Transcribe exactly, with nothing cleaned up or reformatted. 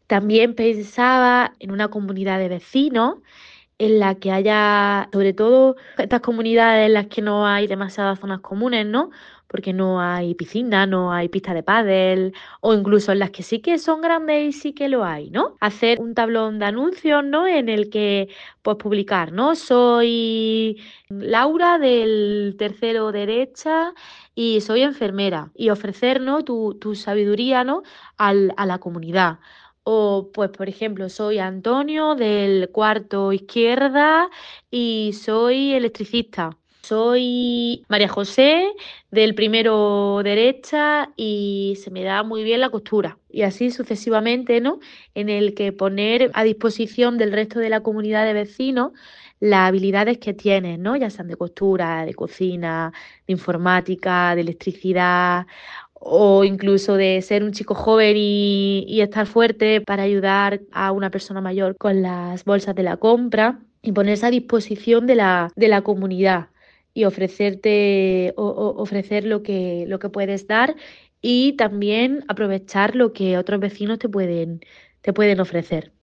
También pensaba en una comunidad de vecinos en la que haya, sobre todo, estas comunidades en las que no hay demasiadas zonas comunes, ¿no? Porque no hay piscina, no hay pista de pádel, o incluso en las que sí que son grandes y sí que lo hay, ¿no? Hacer un tablón de anuncios, ¿no? En el que, pues, publicar, ¿no? Soy Laura del tercero derecha y soy enfermera y ofrecer, ¿no? Tu, tu sabiduría, ¿no? Al- a la comunidad. O, pues, por ejemplo, soy Antonio del cuarto izquierda y soy electricista. Soy María José del primero derecha y se me da muy bien la costura. Y así sucesivamente, ¿no? En el que poner a disposición del resto de la comunidad de vecinos las habilidades que tienes, ¿no? Ya sean de costura, de cocina, de informática, de electricidad o incluso de ser un chico joven y, y estar fuerte para ayudar a una persona mayor con las bolsas de la compra y ponerse a disposición de la, de la comunidad y ofrecerte, o- o- ofrecer lo que, lo que puedes dar y también aprovechar lo que otros vecinos te pueden, te pueden ofrecer.